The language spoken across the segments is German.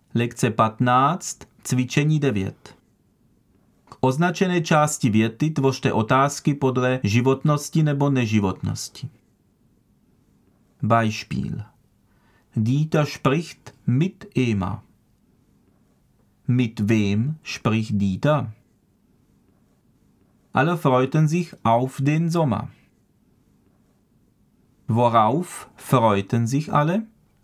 Lekce 15, cvičení 9. K označené části věty tvořte otázky podle životnosti nebo neživotnosti. Beispiel. Dieter spricht mit Ema. Mit wem spricht Dieter? Alle freuten sich auf den Sommer. Worauf freuten sich alle?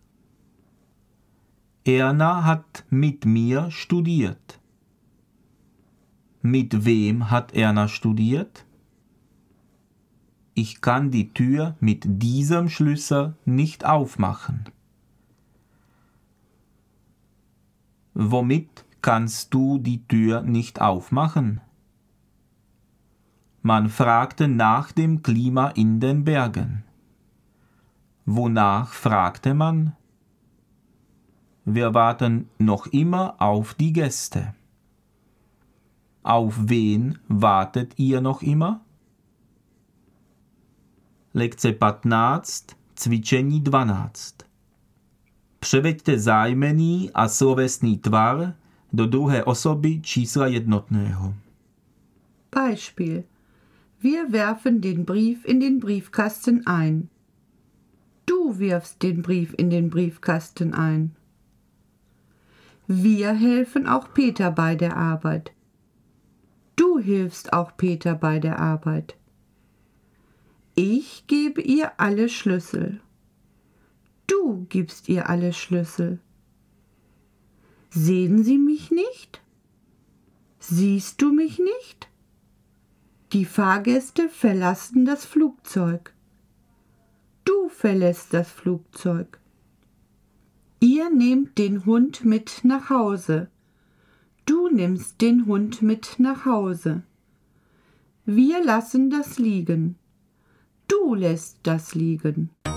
Erna hat mit mir studiert. Mit wem hat Erna studiert? Ich kann die Tür mit diesem Schlüssel nicht aufmachen. Womit kannst du die Tür nicht aufmachen? Man fragte nach dem Klima in den Bergen. Wonach fragte man? Wir warten noch immer auf die Gäste. Auf wen wartet ihr noch immer? Lekce 15, cvičení 12. Převeďte zájmenný a slovesný tvar do druhé osoby čísla jednotného. Beispiel. Wir werfen den Brief in den Briefkasten ein. Du wirfst den Brief in den Briefkasten ein. Wir helfen auch Peter bei der Arbeit. Du hilfst auch Peter bei der Arbeit. Ich gebe ihr alle Schlüssel. Du gibst ihr alle Schlüssel. Sehen Sie mich nicht? Siehst du mich nicht? Die Fahrgäste verlassen das Flugzeug. Du verlässt das Flugzeug. Ihr nehmt den Hund mit nach Hause. Du nimmst den Hund mit nach Hause. Wir lassen das liegen. Du lässt das liegen.